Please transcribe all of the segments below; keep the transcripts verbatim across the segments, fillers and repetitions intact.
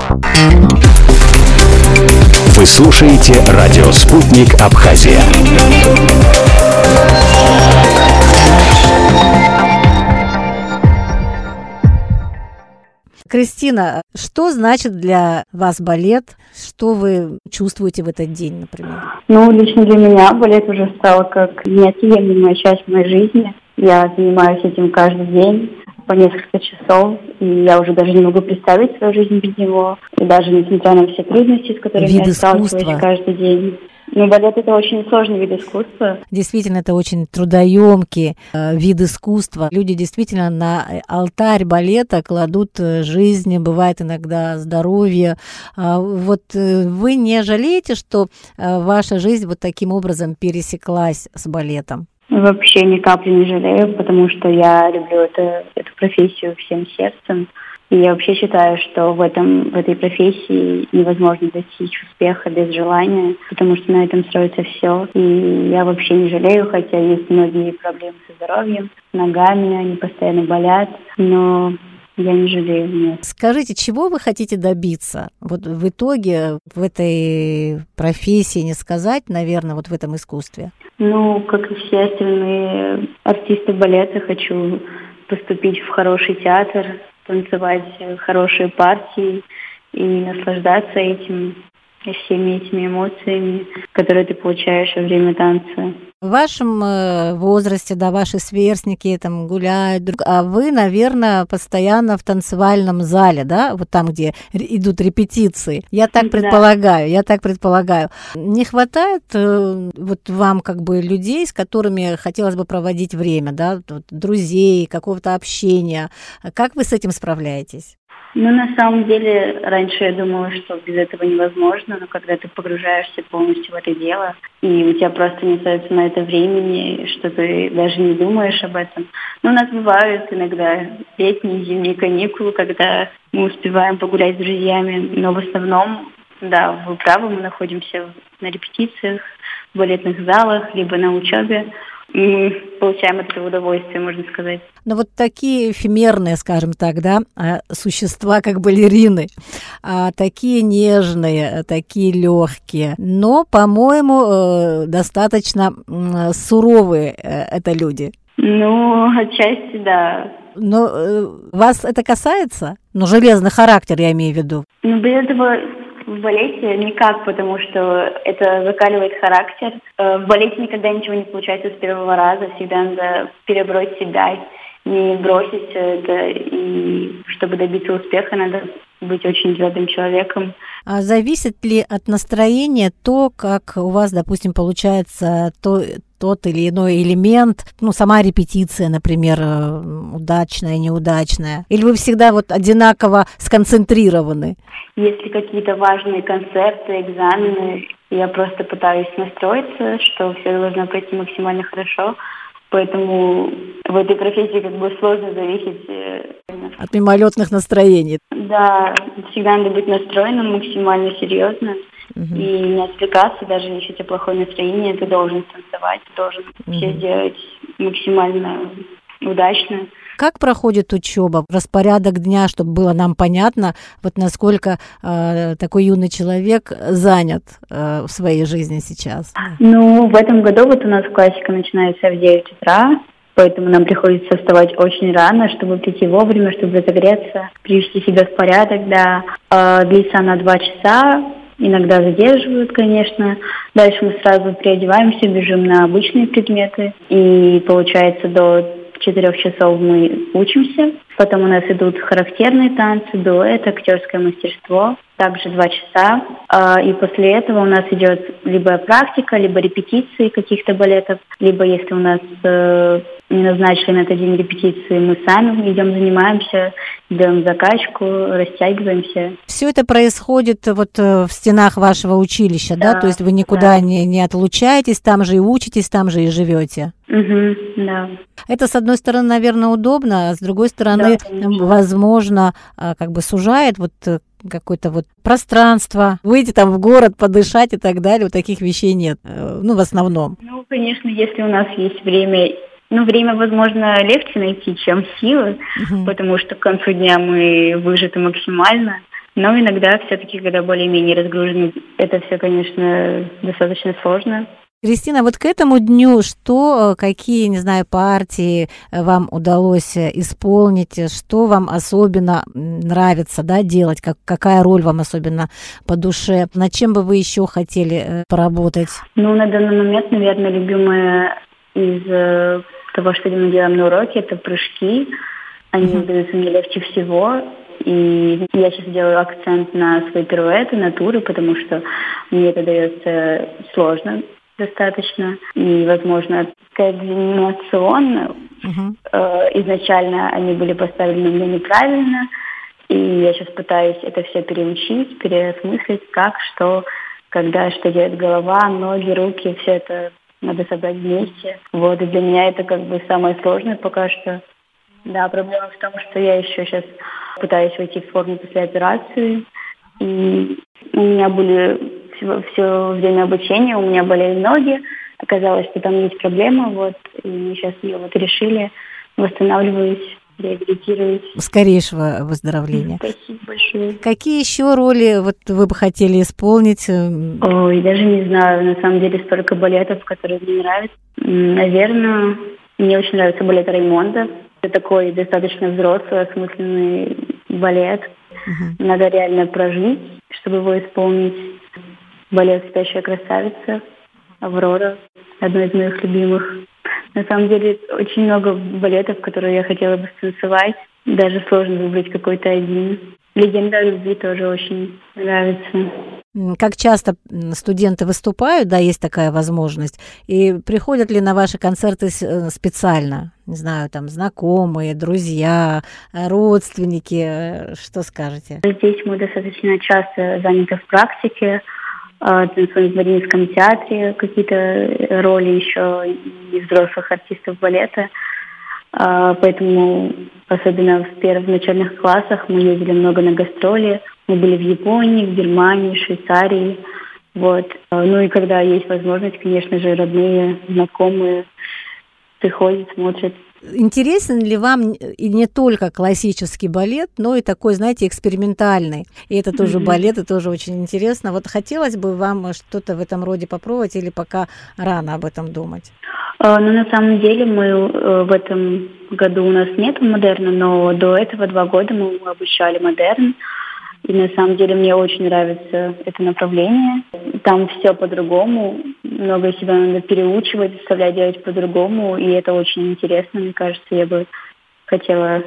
Вы слушаете радио «Спутник Абхазия». Кристина, что значит для вас балет? Что вы чувствуете в этот день, например? Ну, лично для меня балет уже стал как неотъемлемая часть моей жизни. Я занимаюсь этим каждый день по несколько часов, и я уже даже не могу представить свою жизнь без него. И даже несмотря на все трудности, с которыми Вид я сталкиваюсь искусства. каждый день. Ну, балет — это очень сложный вид искусства. Действительно, это очень трудоемкий э, вид искусства. Люди действительно на алтарь балета кладут жизнь, бывает иногда здоровье. А вот э, вы не жалеете, что э, ваша жизнь вот таким образом пересеклась с балетом? Вообще ни капли не жалею, потому что я люблю это, эту профессию всем сердцем. И я вообще считаю, что в, этом, в этой профессии невозможно достичь успеха без желания, потому что на этом строится все. И я вообще не жалею, хотя есть многие проблемы со здоровьем, с ногами, они постоянно болят, но я не жалею, нет. Скажите, чего вы хотите добиться? Вот в итоге в этой профессии, не сказать, наверное, вот в этом искусстве? Ну, как и все остальные артисты балета, хочу поступить в хороший театр, танцевать хорошие партии и наслаждаться этим, всеми этими эмоциями, которые ты получаешь во время танца. В вашем э, возрасте, да, ваши сверстники там гуляют, а вы, наверное, постоянно в танцевальном зале, да, вот там, где р- идут репетиции. Я так Да. предполагаю, я так предполагаю. Не хватает э, вот вам как бы людей, с которыми хотелось бы проводить время, да, вот, друзей, какого-то общения. Как вы с этим справляетесь? Ну, на самом деле, раньше я думала, что без этого невозможно, но когда ты погружаешься полностью в это дело, и у тебя просто не остается на это времени, что ты даже не думаешь об этом. Но у нас бывают иногда летние, зимние каникулы, когда мы успеваем погулять с друзьями, но в основном, да, вы правы, мы находимся на репетициях, в балетных залах, либо на учебе. Мы получаем от этого удовольствие, можно сказать. Ну, вот такие эфемерные, скажем так, да, существа, как балерины, такие нежные, такие легкие, но, по-моему, достаточно суровые это люди. Ну, отчасти, да. Но вас это касается? Ну, железный характер, я имею в виду. Ну, без этого в балете никак, потому что это закаливает характер. В балете никогда ничего не получается с первого раза, всегда надо перебороть себя, не бросить это, и чтобы добиться успеха, надо быть очень твердым человеком. А зависит ли от настроения то, как у вас, допустим, получается то, тот или иной элемент, ну, сама репетиция, например, удачная, неудачная? Или вы всегда вот одинаково сконцентрированы? Если какие-то важные концерты, экзамены, я просто пытаюсь настроиться, что все должно пройти максимально хорошо. Поэтому в этой профессии как бы сложно зависеть от мимолетных настроений. Да, всегда надо быть настроенным максимально серьезно. Uh-huh. И не отвлекаться, даже если у тебя плохое настроение, ты должен танцевать, ты должен uh-huh. все сделать максимально удачно. Как проходит учеба, распорядок дня, чтобы было нам понятно, вот насколько э, такой юный человек занят э, в своей жизни сейчас? Ну, в этом году вот у нас классика начинается в девять утра, поэтому нам приходится вставать очень рано, чтобы прийти вовремя, чтобы разогреться, привести себя в порядок, да. Э, длится она два часа, иногда задерживают, конечно. Дальше мы сразу переодеваемся, бежим на обычные предметы, и получается до четырех часов мы учимся. Потом у нас идут характерные танцы, дуэт, актерское мастерство. Также два часа. И после этого у нас идет либо практика, либо репетиции каких-то балетов. Либо если у нас не назначили на этот день репетиции, мы сами идем, занимаемся, делаем закачку, растягиваемся. Все это происходит вот в стенах вашего училища, да? да? То есть вы никуда да. не, не отлучаетесь, там же и учитесь, там же и живете. Угу, да. Это, с одной стороны, наверное, удобно, а с другой стороны, да, возможно, как бы сужает вот какое-то вот пространство, выйти там в город, подышать и так далее. Вот таких вещей нет, ну, в основном. Ну, конечно, если у нас есть время, ну, время, возможно, легче найти, чем силы, uh-huh. потому что к концу дня мы выжаты максимально. Но иногда все-таки, когда более-менее разгружены, это все, конечно, достаточно сложно. Кристина, вот к этому дню что, какие, не знаю, партии вам удалось исполнить, что вам особенно нравится, да, делать, как, какая роль вам особенно по душе, над чем бы вы еще хотели поработать? Ну, на данный момент, наверное, любимое из э, того, что мы делаем на уроке, это прыжки. Они mm-hmm. даются мне легче всего. И я сейчас делаю акцент на свои пируэты, на туры, потому что мне это дается сложно достаточно. И, возможно, координационно uh-huh. э, изначально они были поставлены мне неправильно. И я сейчас пытаюсь это все переучить, переосмыслить, как, что, когда, что делает голова, ноги, руки, все это надо собрать вместе. Вот, и для меня это как бы самое сложное пока что. Да, проблема в том, что я еще сейчас пытаюсь войти в форму после операции. И у меня были все, все время обучения, у меня болели ноги. Оказалось, что там есть проблема, вот, и мы сейчас ее вот решили, восстанавливаюсь, реабилитируюсь. Скорейшего выздоровления. Спасибо большое. Какие еще роли вот вы бы хотели исполнить? Ой, даже не знаю, на самом деле столько балетов, которые мне нравятся. Наверное, мне очень нравится балет Раймонда. Это такой достаточно взрослый, осмысленный балет. Uh-huh. Надо реально прожить, чтобы его исполнить. Балет «Спящая красавица», «Аврора», одно из моих любимых. На самом деле, очень много балетов, которые я хотела бы станцевать. Даже сложно выбрать какой-то один. «Легенда о любви» тоже очень нравится. Как часто студенты выступают, да, есть такая возможность, и приходят ли на ваши концерты специально? Не знаю, там, знакомые, друзья, родственники, что скажете? Здесь мы достаточно часто заняты в практике, танцуем в Мариинском театре, какие-то роли еще и взрослых артистов балета. Поэтому, особенно в первых начальных классах, мы ездили много на гастроли. Мы были в Японии, в Германии, в Швейцарии. Вот. Ну и когда есть возможность, конечно же, родные, знакомые приходят, смотрят. Интересен ли вам и не только классический балет, но и такой, знаете, экспериментальный? И это тоже mm-hmm. балет, и тоже очень интересно. Вот хотелось бы вам что-то в этом роде попробовать или пока рано об этом думать? Uh, ну, на самом деле, мы uh, в этом году у нас нет модерна, но до этого два года мы обучали модерн. И на самом деле мне очень нравится это направление. Там все по-другому, много себя надо переучивать, заставлять делать по-другому, и это очень интересно, мне кажется, я бы хотела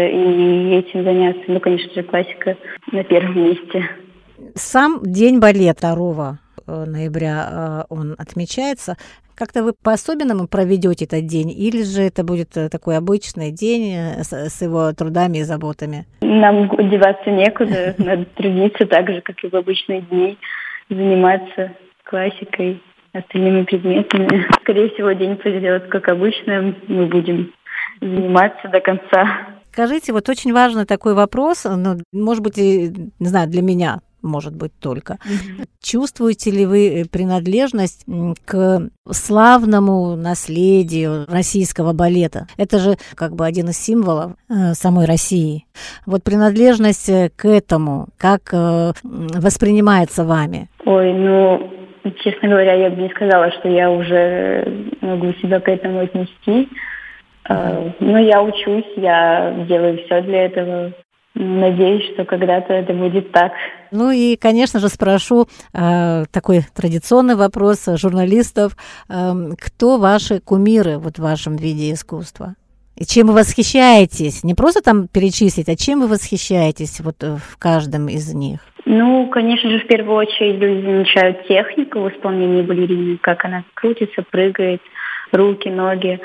и этим заняться. Ну, конечно же, классика на первом месте. Сам день балета второго ноября он отмечается. Как-то вы по-особенному проведете этот день, или же это будет такой обычный день с, с его трудами и заботами? Нам деваться некуда, надо трудиться так же, как и в обычные дни, заниматься классикой, остальными предметами. Скорее всего, день пройдет как обычно, мы будем заниматься до конца. Скажите, вот очень важный такой вопрос, ну, может быть, и, не знаю, для меня, может быть, только. Mm-hmm. Чувствуете ли вы принадлежность к славному наследию российского балета? Это же как бы один из символов э, самой России. Вот принадлежность к этому, как э, воспринимается вами? Ой, ну, честно говоря, я бы не сказала, что я уже могу себя к этому отнести. Mm-hmm. Э, но я учусь, я делаю все для этого. Надеюсь, что когда-то это будет так. Ну и, конечно же, спрошу э, такой традиционный вопрос журналистов. Э, кто ваши кумиры вот в вашем виде искусства? И чем вы восхищаетесь? Не просто там перечислить, а чем вы восхищаетесь вот в каждом из них? Ну, конечно же, в первую очередь люди замечают технику в исполнении балерины, как она крутится, прыгает, руки, ноги.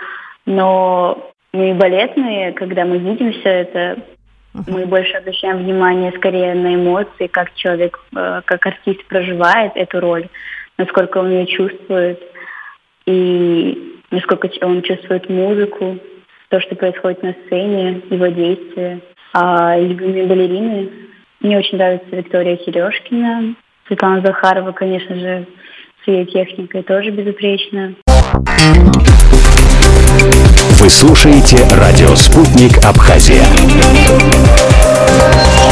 Но мы балетные, когда мы видим все это, мы больше обращаем внимание скорее на эмоции, как человек, как артист проживает эту роль, насколько он ее чувствует, и насколько он чувствует музыку, то, что происходит на сцене, его действия. А любимые балерины, мне очень нравится Виктория Сережкина, Светлана Захарова, конечно же, с ее техникой тоже безупречна. Вы слушаете радио «Спутник Абхазия».